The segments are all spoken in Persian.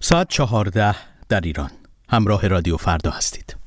ساعت 14 در ایران. همراه رادیو فردا هستید.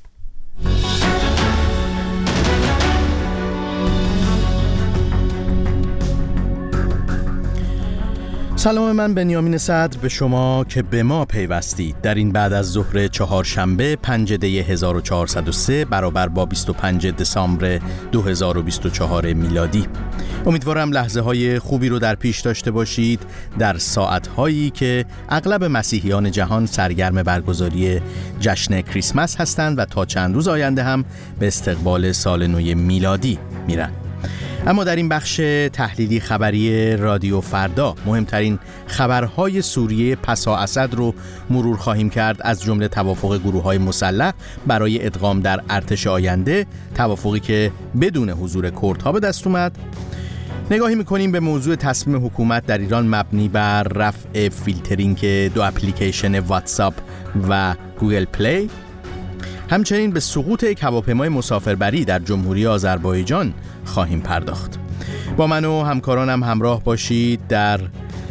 سلام، من بنیامین صدر به شما که به ما پیوستید در این بعد از ظهر چهارشنبه 5 دی 1403 برابر با 25 دسامبر 2024 میلادی. امیدوارم لحظه های خوبی رو در پیش داشته باشید در ساعت هایی که اغلب مسیحیان جهان سرگرم برگزاری جشن کریسمس هستند و تا چند روز آینده هم به استقبال سال نو میلادی میرن. اما در این بخش تحلیلی خبری رادیو فردا مهمترین خبرهای سوریه پسا اسد رو مرور خواهیم کرد، از جمله توافق گروه‌های مسلح برای ادغام در ارتش آینده، توافقی که بدون حضور کردها به دست اومد. نگاهی میکنیم به موضوع تصمیم حکومت در ایران مبنی بر رفع فیلترینگ دو اپلیکیشن واتساپ و گوگل پلی. همچنین به سقوط یک هواپیمای مسافربری در جمهوری آذربایجان خواهیم پرداخت. با من و همکارانم همراه باشید در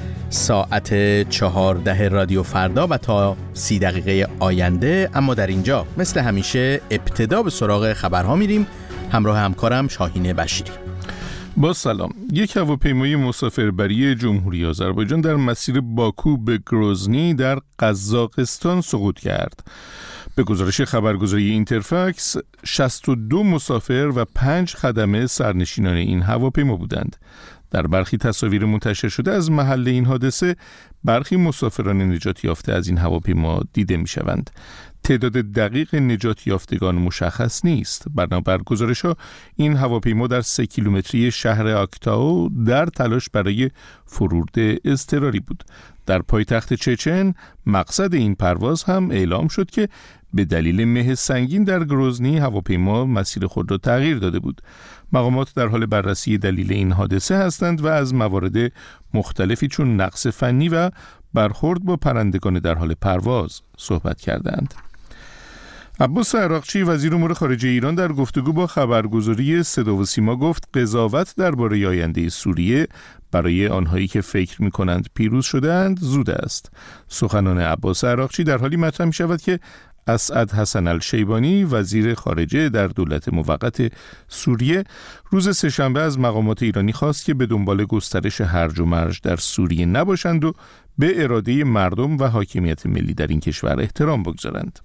ساعت 14 رادیو فردا و تا 30 دقیقه آینده. اما در اینجا مثل همیشه ابتدا به سراغ خبرها میریم. همراه همکارم شاهین بشیری. با سلام. یک هواپیمای مسافربری جمهوری آذربایجان در مسیر باکو به گروزنی در قزاقستان سقوط کرد. به گزارش خبرگزاری اینترفکس 62 مسافر و 5 خدمه سرنشینان این هواپیما بودند. در برخی تصاویر منتشر شده از محل این حادثه برخی مسافران نجات یافته از این هواپیما دیده می شوند. تعداد دقیق نجات یافتگان مشخص نیست. بنابر گزارش‌ها این هواپیما در 3 کیلومتری شهر آکتاو در تلاش برای فرود اضطراری بود. در پایتخت چچن مقصد این پرواز هم اعلام شد که به دلیل مه سنگین در گروزنی هواپیما مسیر خود را تغییر داده بود. مقامات در حال بررسی دلیل این حادثه هستند و از موارد مختلفی چون نقص فنی و برخورد با پرندگان در حال پرواز صحبت کردند. عباس عراقچی وزیر امور خارجه ایران در گفتگو با خبرگزاری صدا و سیما گفت قضاوت درباره آینده سوریه برای آنهایی که فکر می‌کنند پیروز شده‌اند زود است. سخنان عباس عراقچی در حالی مطرح می‌شود که اسعد حسن الشیبانی وزیر خارجه در دولت موقت سوریه روز سه‌شنبه از مقامات ایرانی خواست که به دنبال گسترش هرج و مرج در سوریه نباشند و به اراده مردم و حاکمیت ملی در این کشور احترام بگذارند.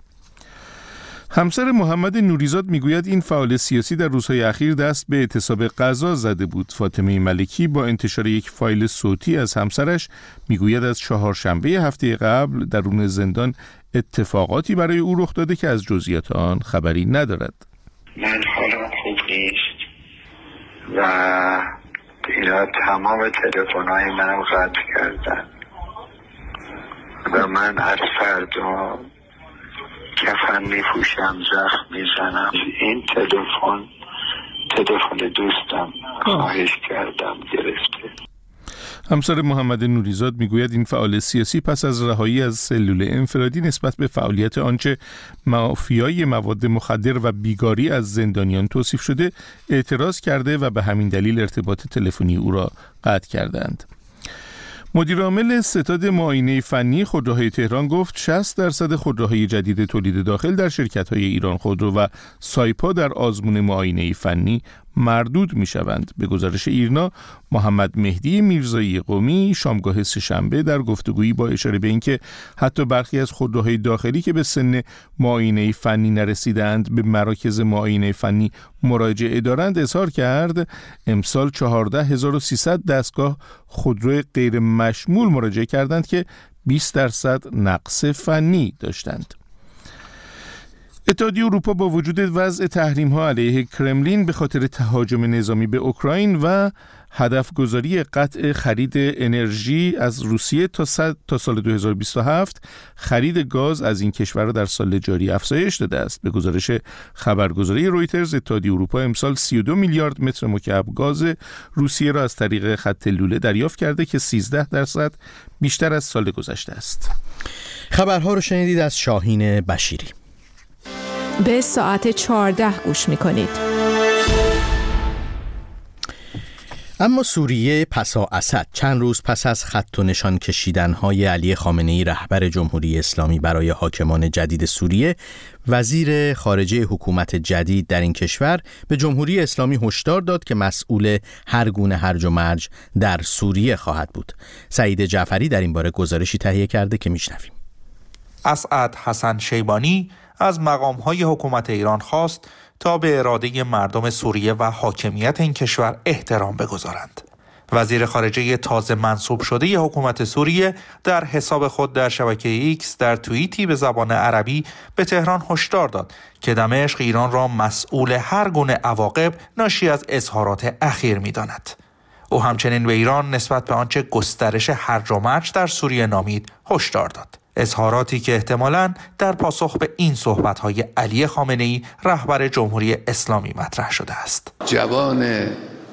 همسر محمد نوریزاد میگوید این فعال سیاسی در روزهای اخیر دست به اعتصاب غذا زده بود. فاطمه ملکی با انتشار یک فایل صوتی از همسرش میگوید از چهارشنبه هفته قبل درون زندان اتفاقاتی برای او رخ داده که از جزئیات آن خبری ندارد. من حالم خوب نیست و اینا تمام تلفن‌های منو قطع کردن و من از فردا کفن میپوشم، زخم میزنم. این تلفن دوستم خواهش کردم گرفته. همسر محمد نوریزاد میگوید این فعال سیاسی پس از رهایی از سلول انفرادی نسبت به فعالیت آنچه مافیای مواد مخدر و بیگاری از زندانیان توصیف شده اعتراض کرده و به همین دلیل ارتباط تلفنی او را قطع کردند. مدیر عامل ستاد معاینه فنی خودروهای تهران گفت 60% خودروهای جدید تولید داخل در شرکت‌های ایران خودرو و سایپا در آزمون معاینه فنی مردود می‌شوند. به گزارش ایرنا، محمد مهدی میرزایی قمی شامگاه سه‌شنبه در گفتگویی با اشاره به اینکه حتی برخی از خودروهای داخلی که به سن معاینه فنی نرسیدند به مراکز معاینه فنی مراجعه دارند اظهار کرد امسال 14300 دستگاه خودرو غیر مشمول مراجعه کردند که 20% نقص فنی داشتند. اتحادیه اروپا با وجود وضع تحریم‌ها علیه کرملین به خاطر تهاجم نظامی به اوکراین و هدف گذاری قطع خرید انرژی از روسیه تا سال 2027 خرید گاز از این کشور را در سال جاری افزایش داده است. به گزارش خبرگزاری رویترز، اتحادیه اروپا امسال 32 میلیارد متر مکعب گاز روسیه را از طریق خط لوله دریافت کرده که 13% بیشتر از سال گذشته است. خبرها رو شنیدید از شاهین بشیری. به ساعت 14 گوش می‌کنید. اما سوریه پسا اسد چند روز پس از خط و نشان کشیدن‌های علی خامنه‌ای رهبر جمهوری اسلامی برای حاکمان جدید سوریه، وزیر خارجه حکومت جدید در این کشور به جمهوری اسلامی هشدار داد که مسئول هر گونه هرج و مرج در سوریه خواهد بود. سعید جعفری در این باره گزارشی تهیه کرده که میشنویم. اسعد حسن شیبانی از مقام‌های حکومت ایران خواست تا به اراده مردم سوریه و حاکمیت این کشور احترام بگذارند. وزیر خارجه تازه منصوب شده حکومت سوریه در حساب خود در شبکه ایکس در توییتی به زبان عربی به تهران هشدار داد که دمشق ایران را مسئول هر گونه عواقب ناشی از اظهارات اخیر می‌داند. او همچنین به ایران نسبت به آنچه گسترش هرج و مرج در سوریه نامید هشدار داد. اظهاراتی که احتمالاً در پاسخ به این صحبت‌های علی خامنه‌ای رهبر جمهوری اسلامی مطرح شده است. جوان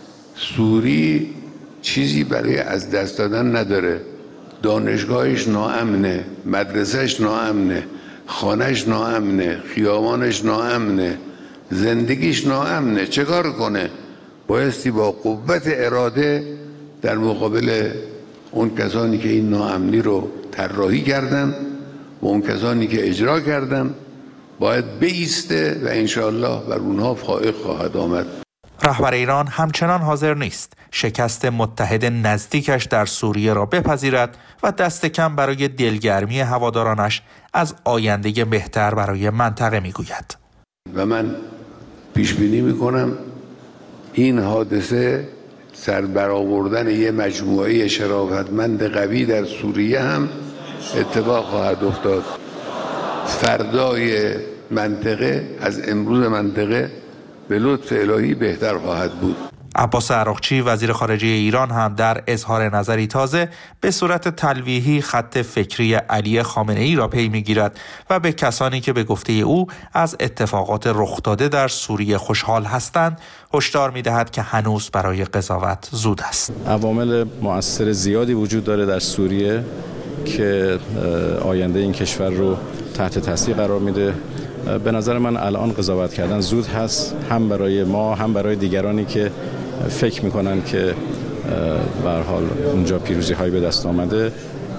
سوری چیزی برای از دست دادن نداره. دانشگاهش ناامنه، مدرسهش ناامنه، خانهش ناامنه، خیابانش ناامنه، زندگیش ناامنه. چه کار کنه؟ بایستی با قوت اراده در مقابل اون کسانی که این ناامنی رو طراحی کردن و اون کسانی که اجرا کردن باید بایسته و انشاءالله بر اونها فائق خواهد آمد. رهبر ایران همچنان حاضر نیست شکست متحد نزدیکش در سوریه را بپذیرد و دست کم برای دلگرمی هوادارانش از آینده بهتر برای منطقه میگوید. و من پیش بینی میکنم این حادثه سر برآوردن یه مجموعه شرافتمند قوی در سوریه هم اتفاق خواهد افتاد. فردای منطقه از امروز منطقه به لطف الهی بهتر خواهد بود. عباس عراقچی وزیر خارجه ایران هم در اظهار نظری تازه به صورت تلویحی خط فکری علی خامنه‌ای را پی می‌گیرد و به کسانی که به گفته او از اتفاقات رخ داده در سوریه خوشحال هستند هشدار می‌دهد که هنوز برای قضاوت زود است. عوامل مؤثر زیادی وجود داره در سوریه که آینده این کشور رو تحت تاثیر قرار میده. به نظر من الان قضاوت کردن زود هست، هم برای ما هم برای دیگرانی که فکر میکنن که به هر حال اونجا پیروزی هایی به دست آمده.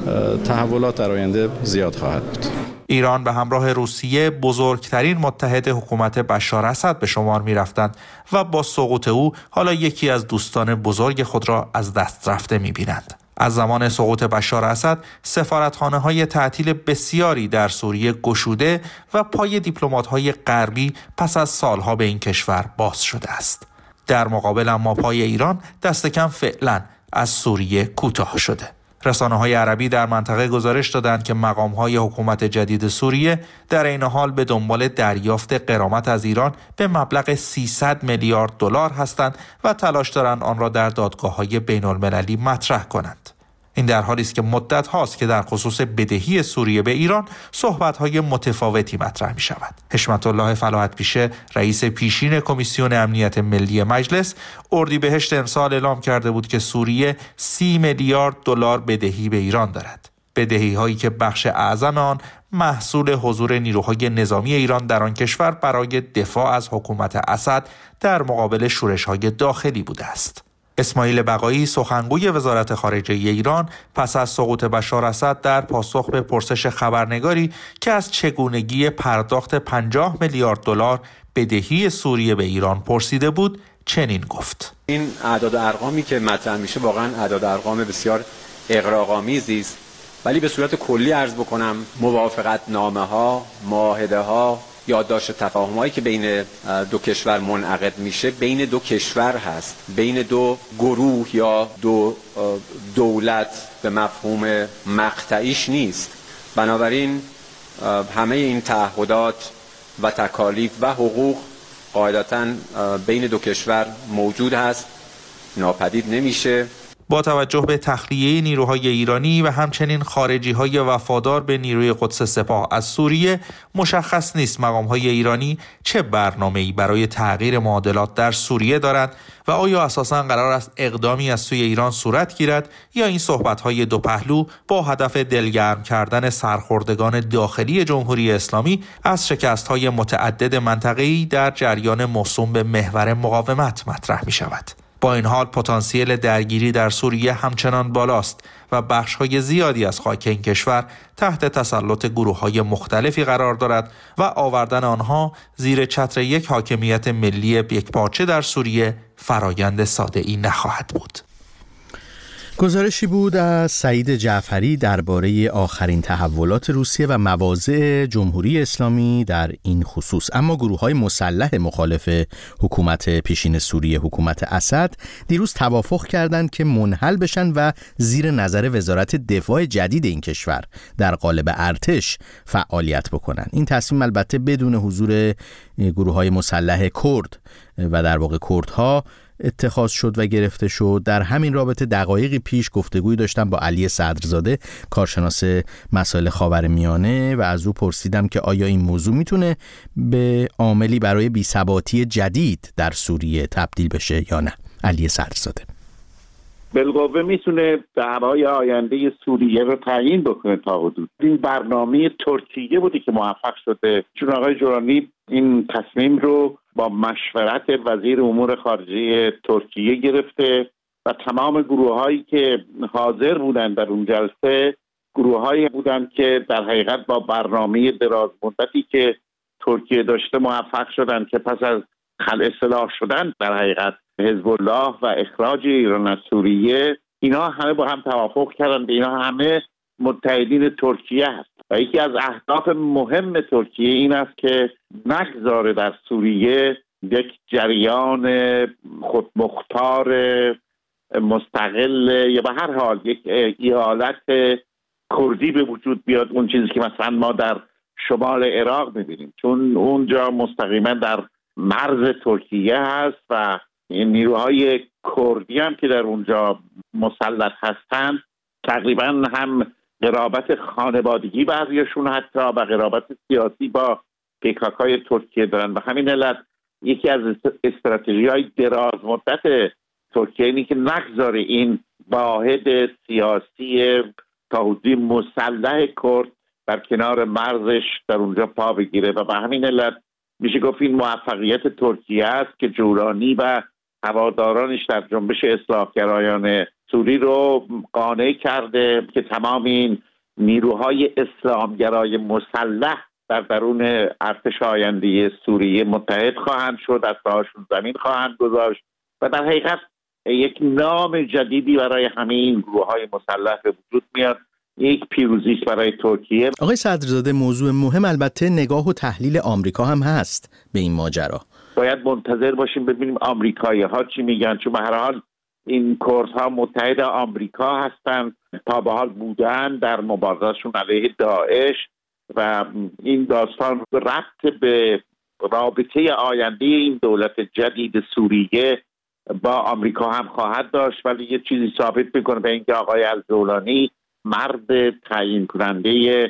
تحولات در آینده زیاد خواهد بود. ایران به همراه روسیه بزرگترین متحد حکومت بشار اسد به شمار می رفتند و با سقوط او حالا یکی از دوستان بزرگ خود را از دست رفته می بینند. از زمان سقوط بشار اسد سفارتخانه‌های تعطیل بسیاری در سوریه گشوده و پای دیپلمات‌های غربی پس از سالها به این کشور باز شده است. در مقابل اما پای ایران دست کم فعلا از سوریه کوتاه شده. رسانه‌های عربی در منطقه گزارش دادند که مقام‌های حکومت جدید سوریه در این حال به دنبال دریافت غرامت از ایران به مبلغ 300 میلیارد دلار هستند و تلاش دارند آن را در دادگاه‌های بین‌المللی مطرح کنند. این در حالی است که مدت هاست که در خصوص بدهی سوریه به ایران صحبت‌های متفاوتی مطرح می‌شود. حشمت الله فلاحت پیشه رئیس پیشین کمیسیون امنیت ملی مجلس اردیبهشت امسال اعلام کرده بود که سوریه 30 میلیارد دلار بدهی به ایران دارد. بدهی‌هایی که بخش اعظم آن محصول حضور نیروهای نظامی ایران در آن کشور برای دفاع از حکومت اسد در مقابل شورش‌های داخلی بوده است. اسماعیل بقایی سخنگوی وزارت خارجه ایران پس از سقوط بشار اسد در پاسخ به پرسش خبرنگاری که از چگونگی پرداخت 50 میلیارد دلار بدهی سوریه به ایران پرسیده بود چنین گفت: این اعداد و ارقامی که مطرح میشه واقعا اعداد و ارقام بسیار اغراق‌آمیزی است، ولی به صورت کلی عرض بکنم موافقت نامه ها، معاهده ها، یادداشت تفاهم‌هایی که بین دو کشور منعقد میشه بین دو کشور هست، بین دو گروه یا دو دولت به مفهوم مقطعیش نیست. بنابراین همه این تعهدات و تکالیف و حقوق قاعدتاً بین دو کشور موجود هست، ناپدید نمیشه. با توجه به تخلیه نیروهای ایرانی و همچنین خارجی‌های وفادار به نیروی قدس سپاه از سوریه، مشخص نیست مقام‌های ایرانی چه برنامه‌ای برای تغییر معادلات در سوریه دارند و آیا اساساً قرار است اقدامی از سوی ایران صورت گیرد یا این صحبت‌های دو پهلو با هدف دلگرم کردن سرخوردگان داخلی جمهوری اسلامی از شکست‌های متعدد منطقه‌ای در جریان موسوم به محور مقاومت مطرح می‌شود. با این حال پتانسیل درگیری در سوریه همچنان بالاست و بخش‌های زیادی از خاک این کشور تحت تسلط گروه‌های مختلفی قرار دارد و آوردن آنها زیر چتر یک حاکمیت ملی یکپارچه در سوریه فرایند ساده‌ای نخواهد بود. گزارشی بود از سعید جعفری درباره آخرین تحولات روسیه و مواضع جمهوری اسلامی در این خصوص. اما گروه‌های مسلح مخالف حکومت پیشین سوریه، حکومت اسد، دیروز توافق کردند که منحل بشن و زیر نظر وزارت دفاع جدید این کشور در قالب ارتش فعالیت بکنن. این تصمیم البته بدون حضور گروه‌های مسلح کرد و در واقع کردها اتخاذ شد و گرفته شد. در همین رابطه دقایقی پیش گفتگویی داشتم با علی صدرزاده، کارشناس مسائل خاورمیانه، و از او پرسیدم که آیا این موضوع میتونه به عاملی برای بی‌ثباتی جدید در سوریه تبدیل بشه یا نه. علی صدرزاده: بالقوه میتونه دعوای آینده سوریه رو تعیین بکنه تا حدود. این برنامه ترکیه بودی که موفق شده، چون آقای جولانی این تصمیم رو با مشورت وزیر امور خارجه ترکیه گرفته و تمام گروه‌هایی که حاضر بودند در اون جلسه گروه‌هایی بودند که در حقیقت با برنامه دراز مدتی که ترکیه داشته موفق شدند که پس از خلع سلاح شدن در حقیقت حزب الله و اخراج ایران از سوریه، اینا همه با هم توافق کردن به اینا همه متحدین ترکیه هست و یکی از اهداف مهم ترکیه این است که نگذاره در سوریه یک جریان خودمختار مستقل یا به هر حال یک ایالت کردی به وجود بیاد، اون چیزی که مثلا ما در شمال عراق می‌بینیم، چون اونجا مستقیما در مرز ترکیه هست و این نیروهای کردی هم که در اونجا مسلط هستند تقریبا هم قرابت خانوادگی بعضیشون حتی و قرابت سیاسی با پیکاکای ترکیه دارن و همین علت یکی از استراتژی‌های دراز مدت ترکیه اینی که نگذاره این واحد سیاسی تا حدودی مسلح کرد در کنار مرزش در اونجا پا بگیره و به همین علت میشه گفت این موفقیت ترکیه است که جولانی و هوادارانش در جنبش اصلاحگرایان سوری رو قانع کرده که تمام این نیروهای اسلامگرای مسلح در درون ارتش آینده سوریه متحد خواهند شد، از راهشون زمین خواهند گذاشت و در حقیقت یک نام جدیدی برای همه این گروه‌های مسلح به وجود میاد. یک پیروزی برای ترکیه. آقای صدرزاده، موضوع مهم البته نگاه و تحلیل آمریکا هم هست به این ماجرا. باید منتظر باشیم ببینیم آمریکایی‌ها چی میگن، چون به هر حال این کردها متحد آمریکا هستند، تا به حال بودن در مبارزه‌شون علیه داعش و این داستان ربط به رابطه آینده این دولت جدید سوریه با آمریکا هم خواهد داشت، ولی یه چیزی ثابت میکنه به اینکه آقای الجولانی مرد تعیین کننده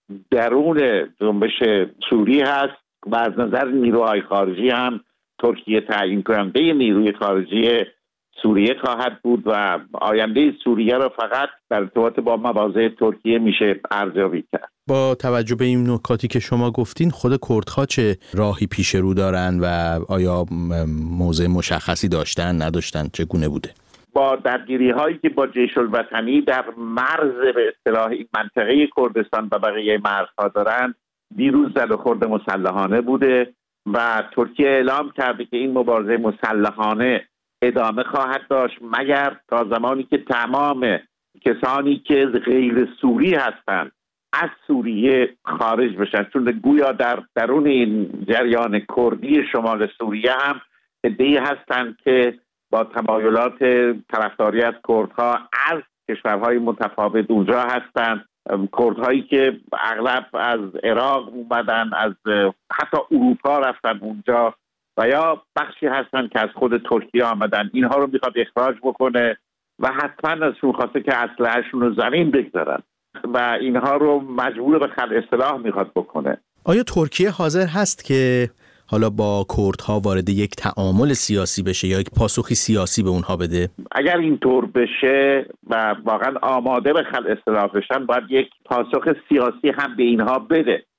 درون جنبش سوری هست و از نظر نیروهای خارجی هم ترکیه تعیین کننده نیروی خارجی سوریه خواهد بود و آینده سوریه را فقط در ارتباط با مواضع ترکیه میشه ارزیابی کرد. با توجه به این نکاتی که شما گفتین، خود کردها چه راهی پیش رو دارن و آیا موضع مشخصی داشتن نداشتن، چگونه بوده؟ با درگیری هایی که با جیش الوطنی در مرز به اصطلاح این منطقه کردستان و بقیه مرزها دارن، دیروز زد و خورد مسلحانه بوده و ترکیه اعلام کرده که این مبارزه مسلحانه ادامه خواهد داشت مگر تا زمانی که تمام کسانی که غیر سوری هستند از سوریه خارج بشن، چون گویا در درون این جریان کردی شمال سوریه هم عده‌ای هستند که با تمایلات طرفداری از کردها از کشورهای متفاوت اونجا هستند، کردهایی که اغلب از عراق اومدن، از حتی اروپا رفتن اونجا و یا بخشی هستن که از خود ترکیه آمدن. اینها رو میخواد اخراج بکنه و حتما ازشون خواسته که اسلحه‌شون رو زمین بگذارن و اینها رو مجبور به خلع سلاح میخواد بکنه. آیا ترکیه حاضر هست که حالا با کردها وارد یک تعامل سیاسی بشه یا یک پاسخی سیاسی به اونها بده؟ اگر اینطور بشه و واقعا آماده به خلع سلاح بشن، باید یک پاسخ سیاسی هم به اینها بده.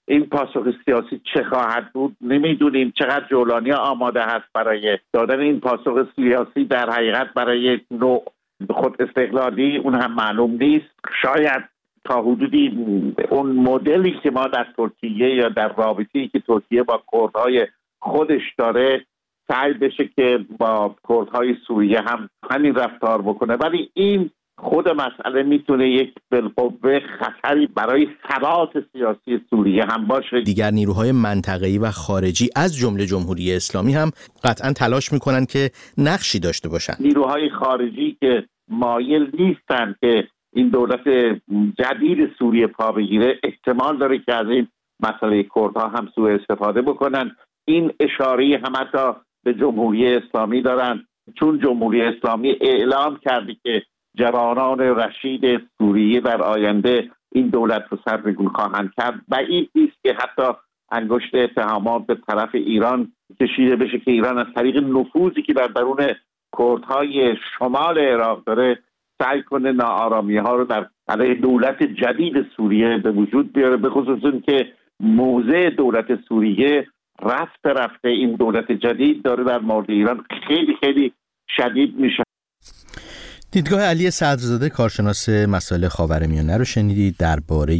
این پاسخ سیاسی چه خواهد بود نمیدونیم. چقدر جولانی آماده هست برای دادن این پاسخ سیاسی در حقیقت برای نوع خود استقلالی اون هم معلوم نیست. شاید تا حدودی اون مدلی که ما در ترکیه یا در رابطه‌ای که ترکیه با کردهای خودش داره سعی بشه که با کردهای سوریه هم همین رفتار بکنه، ولی این خود مسئله میتونه یک بالقوه خطری برای ثبات سیاسی سوریه هم باشه. دیگر نیروهای منطقه‌ای و خارجی از جمله جمهوری اسلامی هم قطعاً تلاش میکنن که نقشی داشته باشن. نیروهای خارجی که مایل نیستن که این دولت جدید سوریه پا بگیره، احتمال داره که از این مسئله کردها هم سوء استفاده بکنن. این اشاره هم حتی به جمهوری اسلامی دارن، چون جمهوری اسلامی اعلام کرده که جوانان رشید سوریه در آینده این دولت رو سرنگون خواهند کرد. بعید نیست که حتی انگشت اتهامات به طرف ایران کشیده بشه که ایران از طریق نفوذی که در درون کردهای شمال عراق داره سعی کنه ناآرامی ها رو در علیه دولت جدید سوریه به وجود بیاره، به خصوص که موضع دولت سوریه رفته این دولت جدید داره در مورد ایران خیلی خیلی شدید میشه. دیدگاه علی صدرزاده کارشناس مسائل خاورمیانه رو شنیدید درباره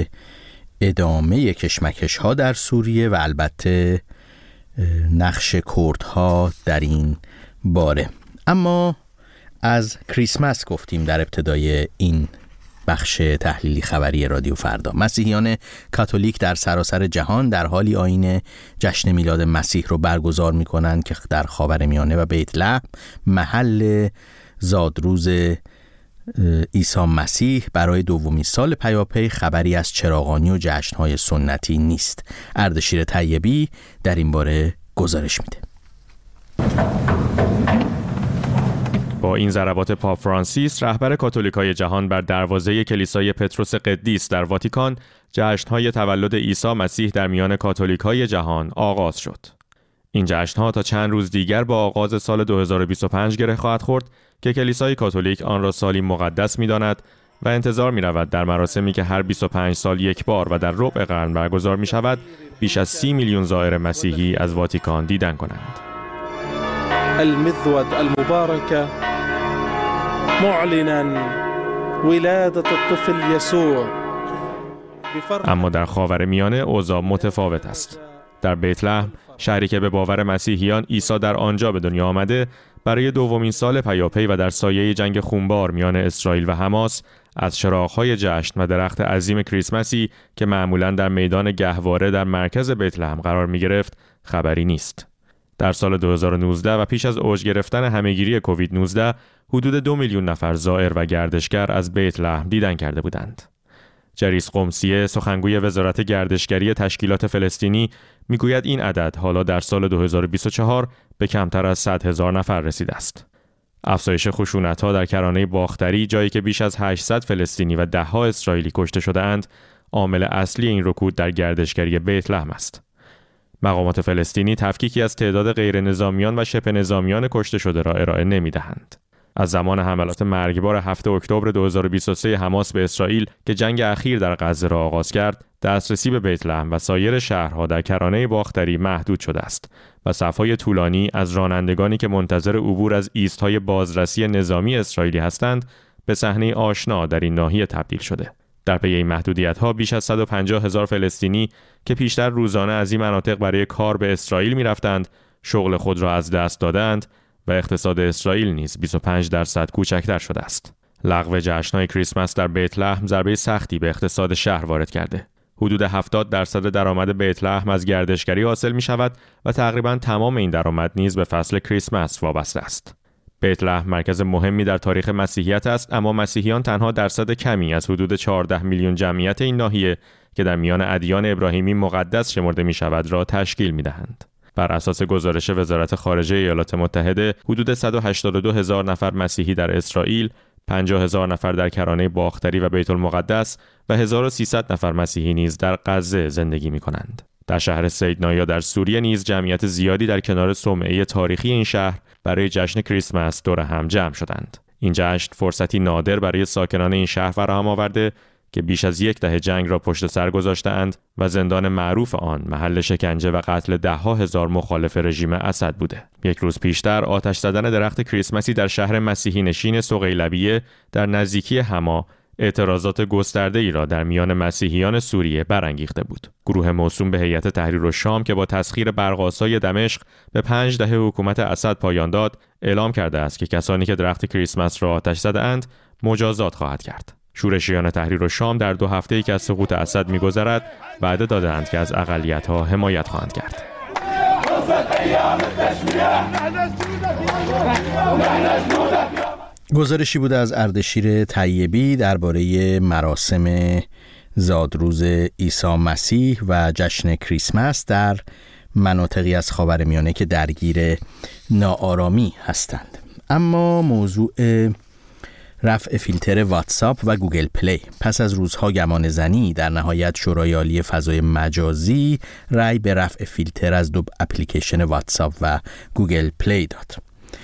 ادامه کشمکش‌ها در سوریه و البته نقش کردها در این باره. اما از کریسمس گفتیم در ابتدای این بخش تحلیلی خبری رادیو فردا. مسیحیان کاتولیک در سراسر جهان در حالی آیین جشن میلاد مسیح رو برگزار می‌کنند که در خاورمیانه و بیت لحم محل زادروز عیسی مسیح برای دومین سال پیاپی خبری از چراغانی و جشن‌های سنتی نیست. اردشیر طیبی در این باره گزارش میده. با این ضربات پاپ فرانسیس رهبر کاتولیکای جهان بر دروازه کلیسای پتروس قدیس در واتیکان جشن‌های تولد عیسی مسیح در میان کاتولیکای جهان آغاز شد. این جشن‌ها تا چند روز دیگر با آغاز سال 2025 گره خواهد خورد که کلیسای کاتولیک آن را سالی مقدس می‌داند و انتظار می‌رود در مراسمی که هر 25 سال یک بار و در ربع قرن برگزار می‌شود بیش از 30 میلیون زائر مسیحی از واتیکان دیدن کنند. المذود المباركة معلنا ولادة الطفل يسوع. اما در خاورمیانه اوضاع متفاوت است. در بیت لحم، شهری که به باور مسیحیان عیسی در آنجا به دنیا آمده، برای دومین سال پیاپی و در سایه جنگ خونبار میان اسرائیل و حماس، از چراغ‌های جشن و درخت عظیم کریسمسی که معمولاً در میدان گهواره در مرکز بیت لحم قرار می‌گرفت، خبری نیست. در سال 2019 و پیش از اوج گرفتن همهگیری کووید 19 حدود 2 میلیون نفر زائر و گردشگر از بیت لحم دیدن کرده بودند. جریس قمصیه سخنگوی وزارت گردشگری تشکیلات فلسطینی میگوید این عدد حالا در سال 2024 به کمتر از 100,000 نفر رسیده است. افزایش خشونت‌ها در کرانه باختری، جایی که بیش از 800 فلسطینی و ده‌ها اسرائیلی کشته شده‌اند، عامل اصلی این رکود در گردشگری بیت لحم است. مقامات فلسطینی تفکیکی از تعداد غیر نظامیان و شبه نظامیان کشته شده را ارائه نمی‌دهند. از زمان حملات مرگبار 7 اکتبر 2023 حماس به اسرائیل که جنگ اخیر در غزه را آغاز کرد، دسترسی به بیت لحم و سایر شهرها در کرانه باختری محدود شده است و صف‌های طولانی از رانندگانی که منتظر عبور از ایست‌های بازرسی نظامی اسرائیلی هستند به صحنه آشنا در این ناحیه تبدیل شده. در پی این محدودیت‌ها بیش از 150,000 فلسطینی که پیشتر روزانه از این مناطق برای کار به اسرائیل می‌رفتند، شغل خود را از دست دادند و اقتصاد اسرائیل نیز 25% کوچکتر شده است. لغو جشن‌های کریسمس در بیت لحم ضربه سختی به اقتصاد شهر وارد کرده. حدود 70% درآمد بیت لحم از گردشگری حاصل می‌شود و تقریباً تمام این درآمد نیز به فصل کریسمس وابسته است. بیت لحم مرکز مهمی در تاریخ مسیحیت است، اما مسیحیان تنها درصد کمی از حدود 14 میلیون جمعیت این ناحیه که در میان ادیان ابراهیمی مقدس شمرده می‌شود را تشکیل می‌دهند. بر اساس گزارش وزارت خارجه ایالات متحده، حدود 182,000 نفر مسیحی در اسرائیل، 50,000 نفر در کرانه باختری و بیت المقدس و 1300 نفر مسیحی نیز در غزه زندگی می‌کنند. در شهر سیدنایا در سوریه نیز جمعیت زیادی در کنار صومعه تاریخی این شهر برای جشن کریسمس دور هم جمع شدند. این جشن فرصتی نادر برای ساکنان این شهر فراهم آورده که بیش از 10 دهه جنگ را پشت سر گذاشته‌اند و زندان معروف آن محل شکنجه و قتل 10,000 مخالف رژیم اسد بوده. 1 روز پیشتر آتش زدن درخت کریسمسی در شهر مسیحی نشین سقیلبیه در نزدیکی حما اعتراضات گسترده‌ای را در میان مسیحیان سوریه برانگیخته بود. گروه موسوم به هیئت تحریر الشام که با تسخیر برق‌آسای دمشق به 5 دهه حکومت اسد پایان داد، اعلام کرده است که کسانی که درخت کریسمس را آتش زده‌اند مجازات خواهد کرد. شورشیان تحریر الشام در 2 هفته‌ای که از سقوط اسد می‌گذرد وعده داده‌اند که از اقلیت‌ها حمایت خواهند کرد. گزارشی بوده از اردشیر طیبی درباره مراسم زادروز عیسی مسیح و جشن کریسمس در مناطقی از خاورمیانه که درگیر ناآرامی هستند. اما موضوع رفع فیلتر واتساپ و گوگل پلی. پس از روزها گمان زنی در نهایت شورای عالی فضای مجازی رأی به رفع فیلتر از 2 اپلیکیشن واتساپ و گوگل پلی داد.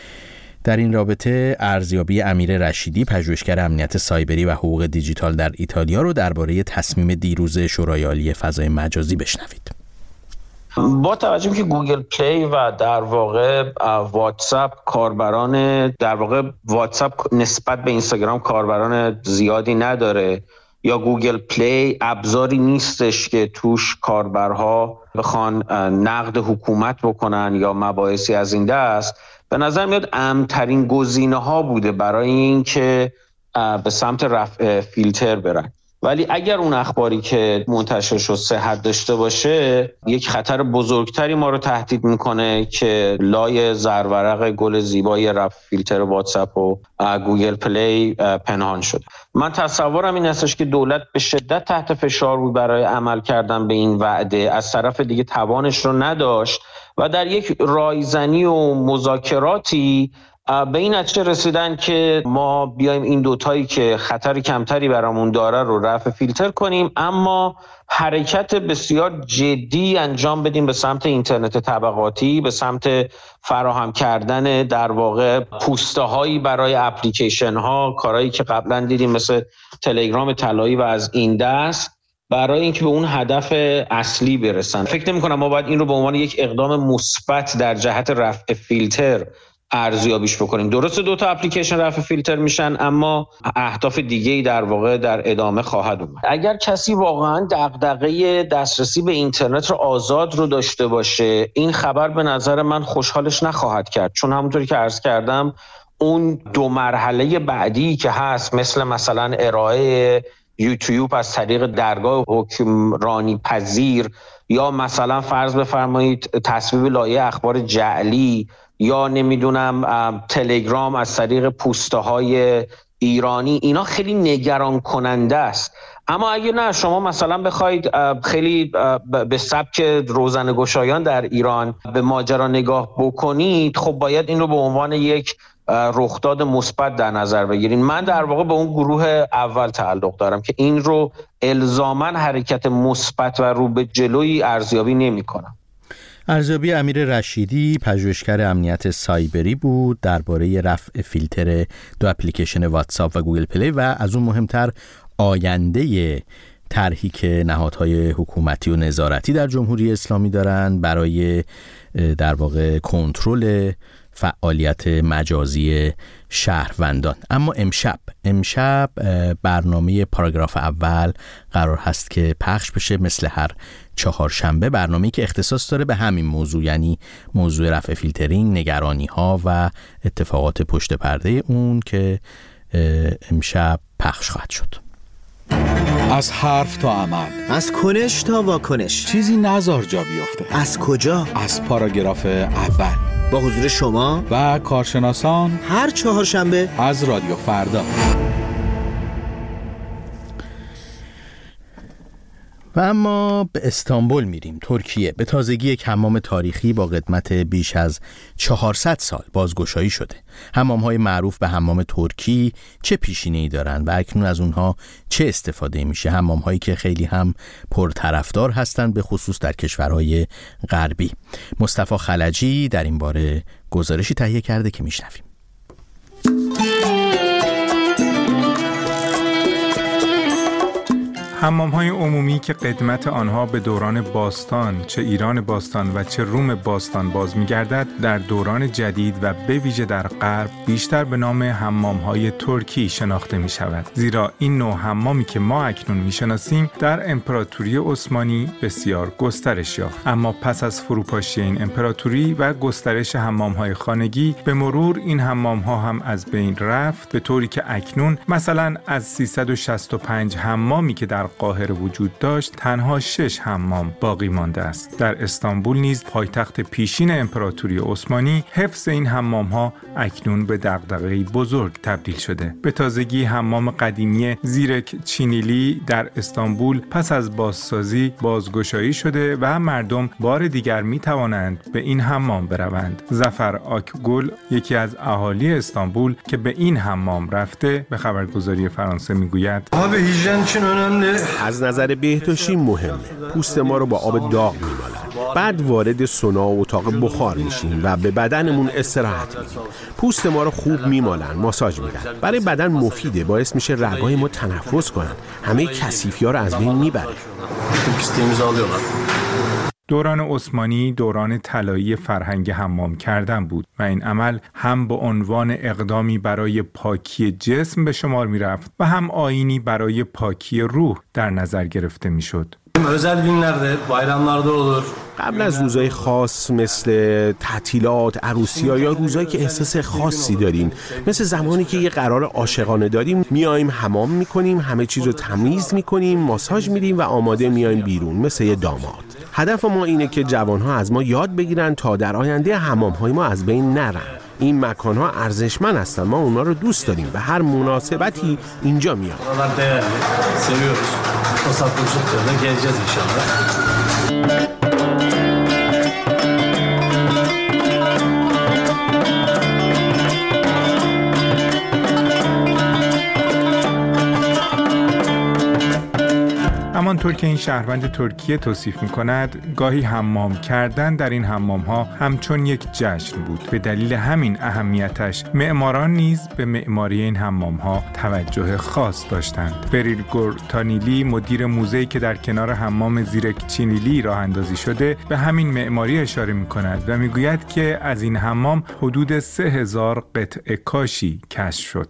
در این رابطه ارزیابی امیر رشیدی، پژوهشگر امنیت سایبری و حقوق دیجیتال در ایتالیا رو درباره تصمیم دیروز شورای عالی فضای مجازی بشنوید. با توجه که گوگل پلی و در واقع واتساپ کاربران، در واقع واتساپ نسبت به اینستاگرام کاربران زیادی نداره یا گوگل پلی ابزاری نیستش که توش کاربرها بخوان نقد حکومت بکنن یا مباحثی از این دست، به نظر میاد امن‌ترین گزینه‌ها بوده برای این که به سمت رفع فیلتر برن. ولی اگر اون اخباری که منتشر شد صحت داشته باشه، یک خطر بزرگتری ما رو تهدید میکنه که لای زرورق گل زیبای رفع فیلتر واتساپ و گوگل پلی پنهان شده. من تصورم این هستش که دولت به شدت تحت فشار بود برای عمل کردن به این وعده، از طرف دیگه توانش رو نداشت و در یک رایزنی و مذاکراتی به این نتیجه رسیدن که ما بیایم این دوتایی که خطر کمتری برامون داره رو رفع فیلتر کنیم، اما حرکت بسیار جدی انجام بدیم به سمت اینترنت طبقاتی، به سمت فراهم کردن در واقع پوسته هایی برای اپلیکیشن ها، کارهایی که قبلا دیدیم مثل تلگرام طلایی و از این دست، برای اینکه به اون هدف اصلی برسن. فکر نمی‌کنم ما باید این رو به عنوان یک اقدام مثبت در جهت رفع فیلتر ارزیابیش بکنیم. درسته 2 اپلیکیشن رفع فیلتر میشن، اما اهداف دیگه‌ای در واقع در ادامه خواهد اومد. اگر کسی واقعا دغدغه دسترسی به اینترنت رو آزاد رو داشته باشه، این خبر به نظر من خوشحالش نخواهد کرد، چون همونطوری که عرض کردم اون 2 مرحله بعدی که هست، مثلا ارائه یوتیوب از طریق درگاه حکمرانی پذیر، یا مثلا فرض بفرمایید تصویب لایحه اخبار جعلی، یا نمیدونم تلگرام از طریق پوسته های ایرانی، اینا خیلی نگران کننده است. اما اگه نه شما مثلا بخواید خیلی به سبک روزنه‌گشایان در ایران به ماجرا نگاه بکنید، خب باید این رو به عنوان یک رخداد مثبت در نظر بگیرین. من در واقع به اون گروه اول تعلق دارم که این رو الزاماً حرکت مثبت و رو به جلویی ارزیابی نمی‌کنم. ارزیابی امیر رشیدی، پژوهشگر امنیت سایبری بود درباره رفع فیلتر 2 اپلیکیشن واتساپ و گوگل پلی و از اون مهمتر آینده طرحی که نهادهای حکومتی و نظارتی در جمهوری اسلامی دارن برای در واقع کنترل فعالیت مجازی شهروندان. اما امشب برنامه پاراگراف اول قرار هست که پخش بشه مثل هر چهارشنبه، برنامه‌ای که اختصاص داره به همین موضوع، یعنی موضوع رفع فیلترینگ، نگرانی‌ها و اتفاقات پشت پرده اون که امشب پخش خواهد شد. از حرف تا عمل، از کنش تا واکنش، چیزی نذار جا بیفته. از کجا؟ از پاراگراف اول، با حضور شما و کارشناسان، هر چهارشنبه از رادیو فردا. و اما به استانبول میریم، ترکیه. به تازگی یک حمام تاریخی با قدمت بیش از 400 سال بازگشایی شده. حمام‌های معروف به حمام ترکی چه پیشینه‌ای دارن و اکنون از اونها چه استفاده میشه؟ حمام‌هایی که خیلی هم پرطرفدار هستند، به خصوص در کشورهای غربی. مصطفی خلجی در این باره گزارشی تهیه کرده که میشنویم. حمام‌های عمومی که قدمت آنها به دوران باستان، چه ایران باستان و چه روم باستان باز می‌گردد، در دوران جدید و به ویژه در غرب بیشتر به نام حمام‌های ترکی شناخته می‌شود. زیرا این نوع حمامی که ما اکنون می‌شناسیم در امپراتوری عثمانی بسیار گسترش یافت. اما پس از فروپاشی این امپراتوری و گسترش حمام‌های خانگی، به مرور این حمام‌ها هم از بین رفت، به طوری که اکنون مثلا از 365 حمامی که در قاهره وجود داشت تنها 6 حمام باقی مانده است. در استانبول نیز پایتخت پیشین امپراتوری عثمانی، حفظ این حمام‌ها اکنون به دغدغه‌ای بزرگ تبدیل شده. به تازگی حمام قدیمی زیرک چینیلی در استانبول پس از بازسازی بازگشایی شده و مردم بار دیگر می‌توانند به این حمام بروند. ظفر آکگل، یکی از اهالی استانبول که به این حمام رفته، به خبرگزاری فرانسه میگوید: از نظر بهداشتی مهمه. پوست ما رو با آب داغ میمالن، بعد وارد سونا و اتاق بخار میشیم و به بدنمون استراحت میدیم. پوست ما رو خوب میمالن، ماساژ میدن. برای بدن مفیده، باعث میشه رگای ما تنفس کنن، همه کثیفی‌ها رو از بین میبره. دوران عثمانی دوران طلایی فرهنگ حمام کردن بود و این عمل هم به عنوان اقدامی برای پاکی جسم به شمار می رفت و هم آیینی برای پاکی روح در نظر گرفته می شد. قبل از روزهای خاص مثل تعطیلات، عروسی‌ها یا روزهایی که احساس خاصی داریم، مثل زمانی که یه قرار عاشقانه داریم، میایم حمام میکنیم، همه چیز رو تمیز میکنیم، ماساژ میدیم و آماده میایم بیرون مثل یه داماد. هدف ما اینه که جوانها از ما یاد بگیرن تا در آینده حمام‌های ما از بین نرن. این مکان‌ها ارزشمند هستن، ما اونا رو دوست داریم و هر مناسبتی اینجا میاد. همانطور که این شهروند ترکیه توصیف می‌کند، گاهی حمام کردن در این حمام‌ها همچون یک جشن بود. به دلیل همین اهمیتش، معماران نیز به معماری این حمام‌ها توجه خاص داشتند. بریل گورتانیلی، مدیر موزه‌ای که در کنار حمام زیرک چینیلی راه اندازی شده، به همین معماری اشاره می‌کند و می‌گوید که از این حمام حدود 3000 قطعه کاشی کشف شد.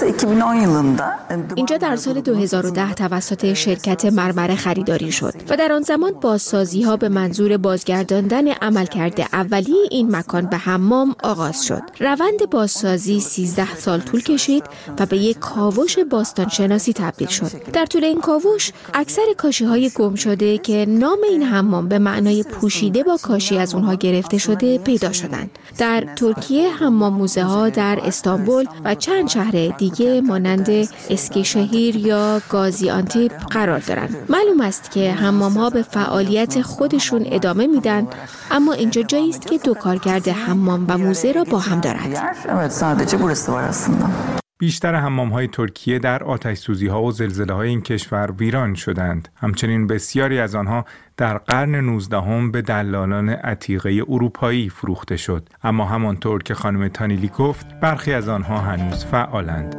اینجا در سال 2010 توسط شرکت مرمره خریداری شد و در آن زمان بازسازی‌ها به منظور بازگرداندن عملکرد اولیه این مکان به حمام آغاز شد. روند بازسازی 13 سال طول کشید و به یک کاوش باستانشناسی تبدیل شد. در طول این کاوش اکثر کاشی‌های گم شده که نام این حمام به معنای پوشیده با کاشی از اونها گرفته شده پیدا شدند. در ترکیه حمام موزه‌ها در استانبول و چند شهر دیگه مانند اسکیشهیر یا گازیانتپ قرار دارند. معلوم است که حمام‌ها به فعالیت خودشون ادامه میدن، اما اینجا جایی است که دو کارکرد حمام و موزه را با هم دارد. بیشتر حمام‌های ترکیه در آتش‌سوزی‌ها و زلزله‌های این کشور ویران شدند. همچنین بسیاری از آنها در قرن 19 به دلالان عتیقه اروپایی فروخته شد. اما همانطور که خانم تانیلی گفت، برخی از آنها هنوز فعالند.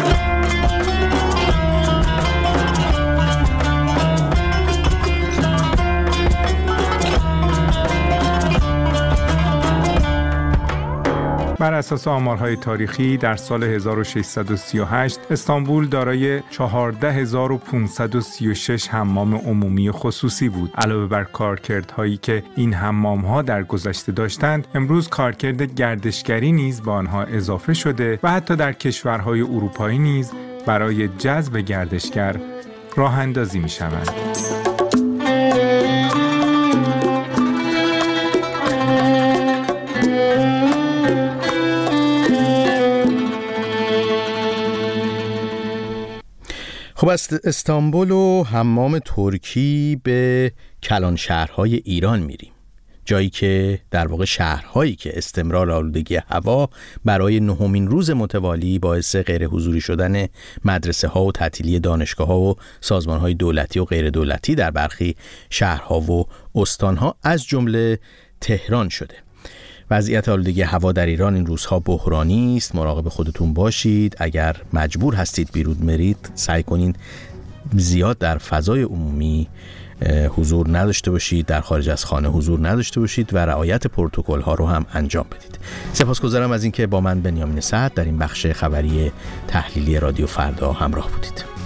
بر اساس آمارهای تاریخی در سال 1638 استانبول دارای 14536 حمام عمومی خصوصی بود. علاوه بر کارکردهایی که این حمام‌ها در گذشته داشتند، امروز کارکرد گردشگری نیز به آنها اضافه شده و حتی در کشورهای اروپایی نیز برای جذب گردشگر راه اندازی می‌شوند. خب از استانبول و حمام ترکی به کلان شهرهای ایران میریم، جایی که در واقع شهرهایی که استمرار آلودگی هوا برای 9مین روز متوالی باعث غیر حضوری شدن مدرسه ها و تعطیلی دانشگاه ها و سازمان های دولتی و غیر دولتی در برخی شهرها و استان ها از جمله تهران شده. وضعیت آلودگی هوا در ایران این روزها بحرانی است. مراقب خودتون باشید. اگر مجبور هستید بیرون برید، سعی کنین زیاد در فضای عمومی حضور نداشته باشید، در خارج از خانه حضور نداشته باشید و رعایت پروتکل ها رو هم انجام بدید. سپاسگزارم از اینکه با من بنیامین سعد در این بخش خبری تحلیلی رادیو فردا همراه بودید.